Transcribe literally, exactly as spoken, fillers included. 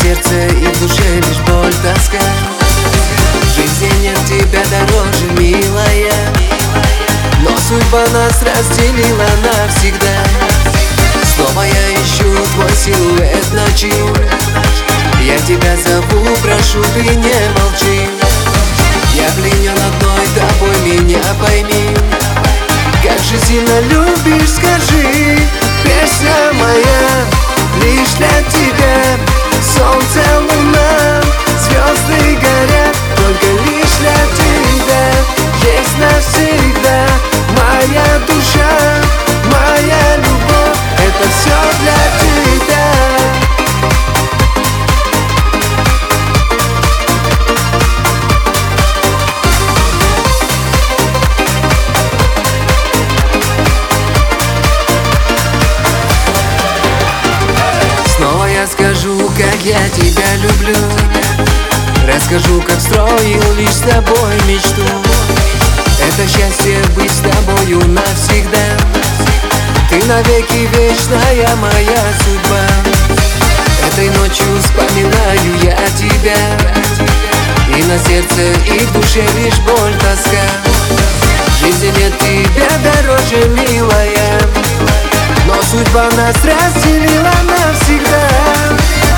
сердце и в душе лишь боль, тоска. В жизни нет тебя дороже, милая, но судьба нас разделила навсегда. Снова я ищу твой силуэт ночи, я тебя зову, прошу, ты не молчи. Я пленен одной тобой, меня пойми. Как же сильно любишь, скажи. Песня моя лишь для тебя. Солнце, луна, звезды горят только лишь для тебя. Есть навсегда моя душа, моя любовь, это все для тебя. Снова я скажу, как я тебя люблю, расскажу, как строил лишь с тобой мечту. Это счастье быть с тобою навсегда. Ты навеки вечная моя судьба. Этой ночью вспоминаю я тебя, и на сердце и в душе лишь боль, тоска. В жизни нет тебя дороже, милая, но судьба нас разделила навсегда.